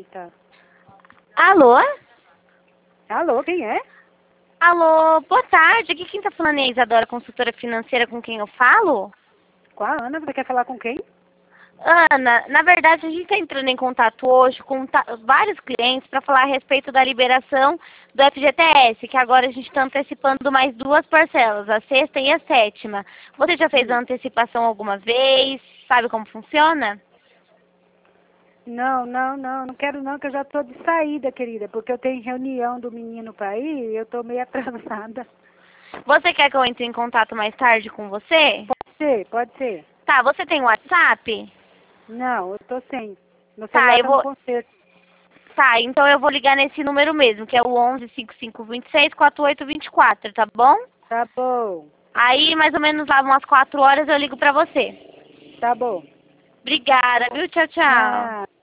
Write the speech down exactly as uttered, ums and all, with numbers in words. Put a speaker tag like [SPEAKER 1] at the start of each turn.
[SPEAKER 1] Tá.
[SPEAKER 2] Alô?
[SPEAKER 1] Alô, quem é?
[SPEAKER 2] Alô, boa tarde. Aqui quem tá falando é a Isadora, consultora financeira com quem eu falo?
[SPEAKER 1] Com a Ana, você quer falar com quem?
[SPEAKER 2] Ana, na verdade a gente está entrando em contato hoje com ta- vários clientes para falar a respeito da liberação do F G T S, que agora a gente está antecipando mais duas parcelas, a sexta e a sétima. Você já fez
[SPEAKER 1] Hum.
[SPEAKER 2] a antecipação alguma vez? Sabe como funciona?
[SPEAKER 1] Não, não, não, não quero não, que eu já tô de saída, querida, porque eu tenho reunião do menino pra ir e eu tô meio atrasada.
[SPEAKER 2] Você quer que eu entre em contato mais tarde com você?
[SPEAKER 1] Pode ser, pode ser.
[SPEAKER 2] Tá, você tem WhatsApp?
[SPEAKER 1] Não, eu tô sem. Meu
[SPEAKER 2] Tá,
[SPEAKER 1] celular
[SPEAKER 2] eu
[SPEAKER 1] tá no
[SPEAKER 2] vou...
[SPEAKER 1] concerto.
[SPEAKER 2] Tá, então eu vou ligar nesse número mesmo, que é o onze, cinquenta e cinco, vinte e seis, quarenta e oito, vinte e quatro, tá bom?
[SPEAKER 1] Tá bom,
[SPEAKER 2] Aí, mais ou menos lá umas quatro horas eu ligo pra você.
[SPEAKER 1] tá bom.
[SPEAKER 2] Obrigada, viu? Tchau, tchau.
[SPEAKER 1] Ah.